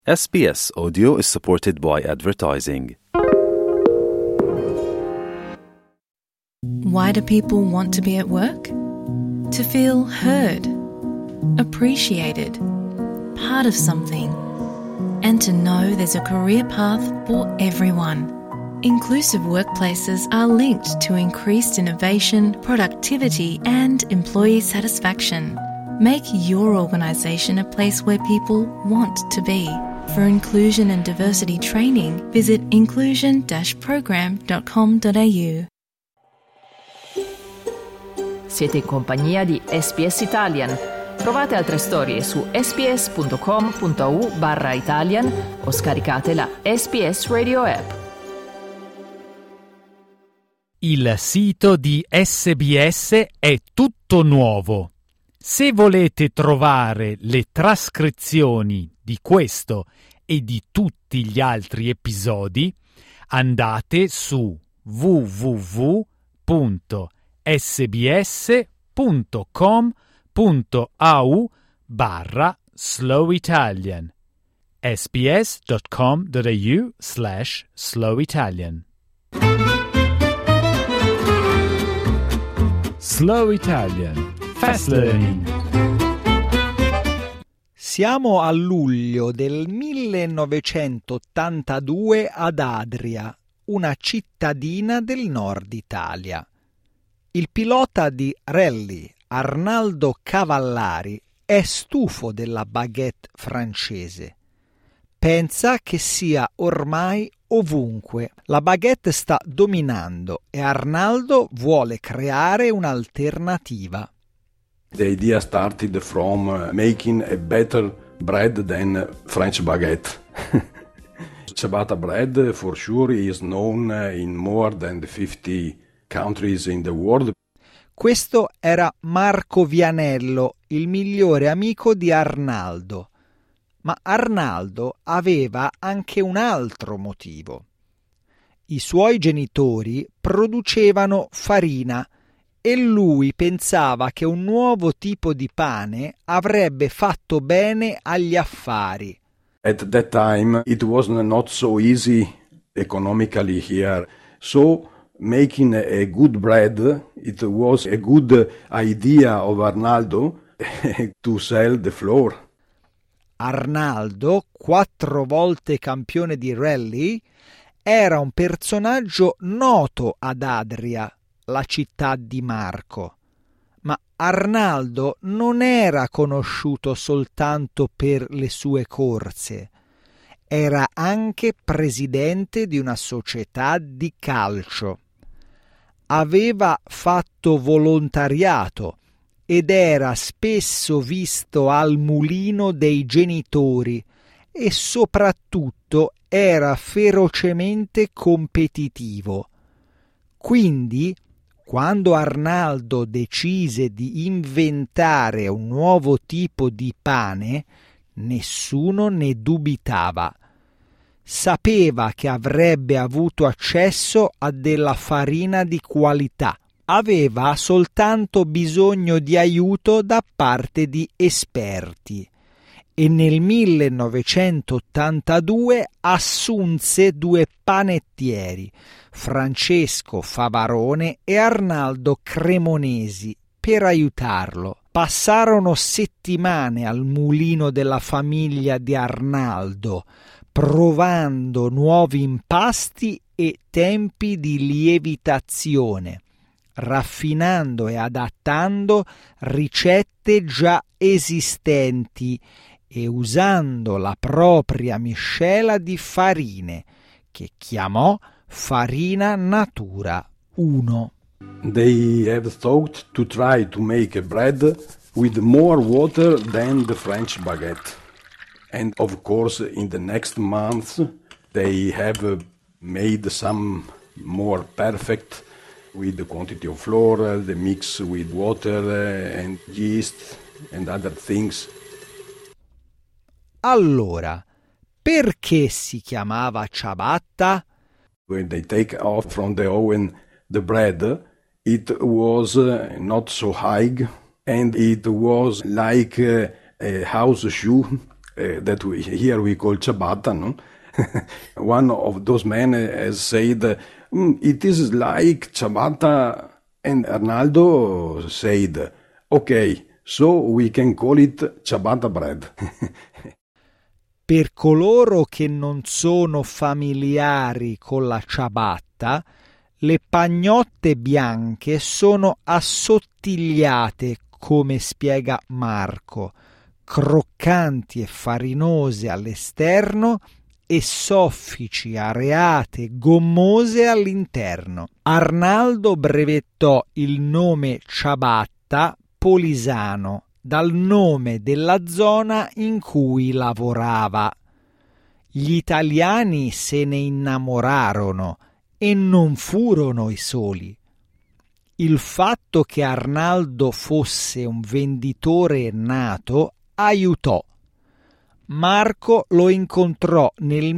SBS Audio is supported by advertising. Why do people want to be at work? To feel heard, appreciated, part of something, and to know there's a career path for everyone. Inclusive workplaces are linked to increased innovation, productivity, and employee satisfaction. Make your organisation a place where people want to be. For inclusion and diversity training, visit inclusion-program.com.au. Siete in compagnia di SBS Italian. Trovate altre storie su sbs.com.au/Italian o scaricate la SBS Radio app. Il sito di SBS è tutto nuovo. Se volete trovare le trascrizioni di questo e di tutti gli altri episodi, andate su www.sbs.com.au/slowitalian sbs.com.au/slowitalian. Slow Italian. Fast Learning. Siamo a luglio del 1982 ad Adria, una cittadina del nord Italia. Il pilota di rally, Arnaldo Cavallari, è stufo della baguette francese. Pensa che sia ormai ovunque. La baguette sta dominando e Arnaldo vuole creare un'alternativa. The idea started from making a better bread than French baguette. Ciabatta bread for sure is known in more than 50 countries in the world. Questo era Marco Vianello, il migliore amico di Arnaldo. Ma Arnaldo aveva anche un altro motivo. I suoi genitori producevano farina e lui pensava che un nuovo tipo di pane avrebbe fatto bene agli affari. At that time it was not so easy economically here, so making a good bread, it was a good idea of Arnaldo to sell the flour. Arnaldo, 4 volte campione di rally, era un personaggio noto ad Adria, la città di Marco. Ma Arnaldo non era conosciuto soltanto per le sue corse. Era anche presidente di una società di calcio. Aveva fatto volontariato ed era spesso visto al mulino dei genitori e soprattutto era ferocemente competitivo. Quindi, quando Arnaldo decise di inventare un nuovo tipo di pane, nessuno ne dubitava. Sapeva che avrebbe avuto accesso a della farina di qualità. Aveva soltanto bisogno di aiuto da parte di esperti e nel 1982 assunse 2 panettieri, Francesco Favarone e Arnaldo Cremonesi, per aiutarlo. Passarono settimane al mulino della famiglia di Arnaldo, provando nuovi impasti e tempi di lievitazione, raffinando e adattando ricette già esistenti e usando la propria miscela di farine, che chiamò Farina Natura 1. They have thought to try to make a bread with more water than the French baguette. And of course, in the next months, they have made some more perfect with the quantity of flour, the mix with water and yeast and other things. Allora, perché si chiamava ciabatta? When they take off from the oven the bread, it was not so high and it was like a house shoe that here we call ciabatta, no? One of those men has said, it is like ciabatta, and Arnaldo said, okay, so we can call it ciabatta bread. Per coloro che non sono familiari con la ciabatta, le pagnotte bianche sono assottigliate, come spiega Marco, croccanti e farinose all'esterno e soffici, areate, gommose all'interno. Arnaldo brevettò il nome ciabatta Polisano dal nome della zona in cui lavorava. Gli italiani se ne innamorarono e non furono i soli. Il fatto che Arnaldo fosse un venditore nato aiutò. Marco lo incontrò nel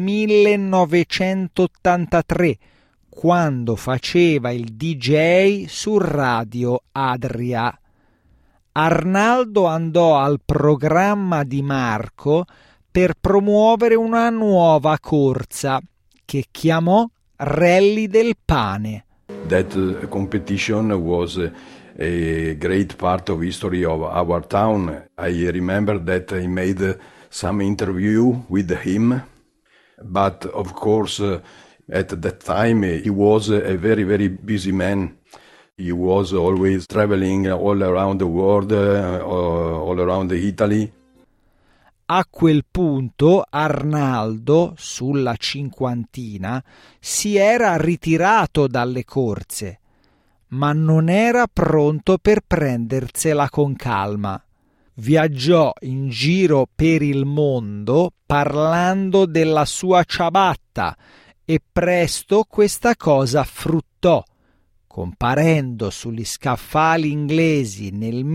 1983, quando faceva il DJ su Radio Adria. Arnaldo andò al programma di Marco per promuovere una nuova corsa che chiamò Rally del Pane. That competition was a great part of history of our town. I remember that I made some interview with him, but of course at that time he was a very, very busy man. He was always traveling all around the world, all around Italy. A quel punto Arnaldo, sulla cinquantina, si era ritirato dalle corse, ma non era pronto per prendersela con calma. Viaggiò in giro per il mondo parlando della sua ciabatta e presto questa cosa fruttò, comparendo sugli scaffali inglesi nel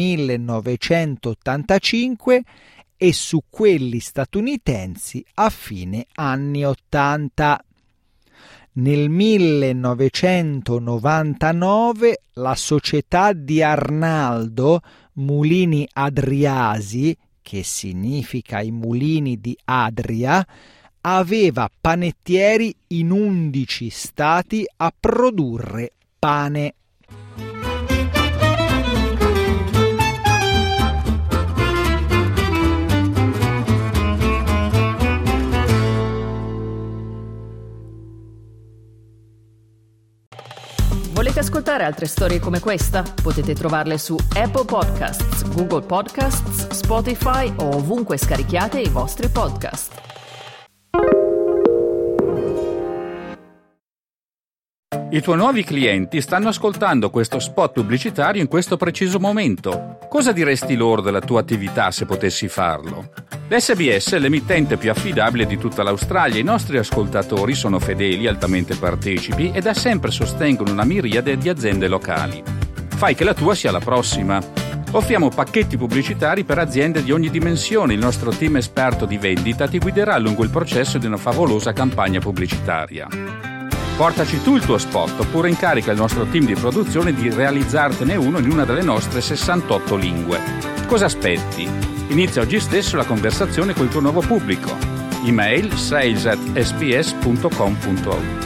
1985 e su quelli statunitensi a fine anni 80. Nel 1999 la società di Arnaldo, Mulini Adriasi, che significa i mulini di Adria, aveva panettieri in 11 stati a produrre pane. Volete ascoltare altre storie come questa? Potete trovarle su Apple Podcasts, Google Podcasts, Spotify o ovunque scarichiate i vostri podcast. I tuoi nuovi clienti stanno ascoltando questo spot pubblicitario in questo preciso momento. Cosa diresti loro della tua attività se potessi farlo? L'SBS è l'emittente più affidabile di tutta l'Australia. I nostri ascoltatori sono fedeli, altamente partecipi e da sempre sostengono una miriade di aziende locali. Fai che la tua sia la prossima. Offriamo pacchetti pubblicitari per aziende di ogni dimensione. Il nostro team esperto di vendita ti guiderà lungo il processo di una favolosa campagna pubblicitaria. Portaci tu il tuo spot oppure incarica il nostro team di produzione di realizzartene uno in una delle nostre 68 lingue. Cosa aspetti? Inizia oggi stesso la conversazione col tuo nuovo pubblico. Email sales@sbs.com.au.